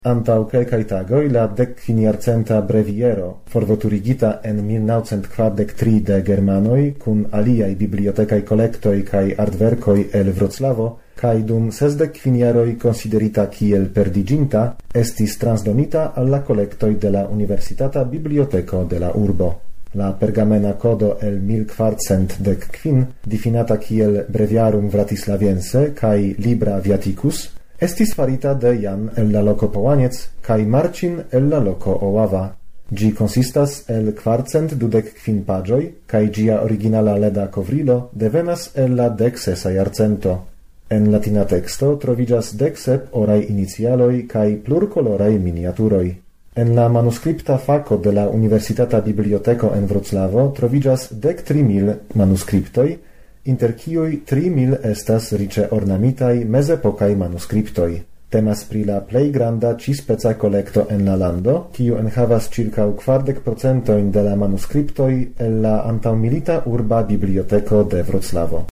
Antau kelkaj tagoj la 15-jarcenta breviero, forvoturigita en 1943 de germanoj kun aliaj bibliotekaj kolektoj kaj artverkoj el Wroclavo, kaj dum 65 jaroj konsiderita kiel perdiginta, estis transdonita al la kolektoj de la Universitata Biblioteko de la urbo. La pergamena kodo el 1415, difinata kiel Breviarum Vratislaviense kaj Libra Viaticus, estis farita de Jan el la loco Połaniec kaj Marcin el la loco Oława. Gi consistas el 425 pagioj kaj gia originala leda covrilo devenas el la 16 jarcento. En latina texto troviĝas 17 oraj inicialoj kaj plurkoloraj miniaturoj. En la manuskripta fako de la Universitata Biblioteko en Wroclavo troviĝas 13,000 manuskriptoj, inter kiuj 3,000 estas riĉe ornamitaj mezepokaj manuskriptoj. Temas pri la plej granda ĉi-speca kolekto en la lando, kiu enhavas ĉirkaŭ 40% de la manuskriptoj el la antaŭmilita urba biblioteko de Wroclavo.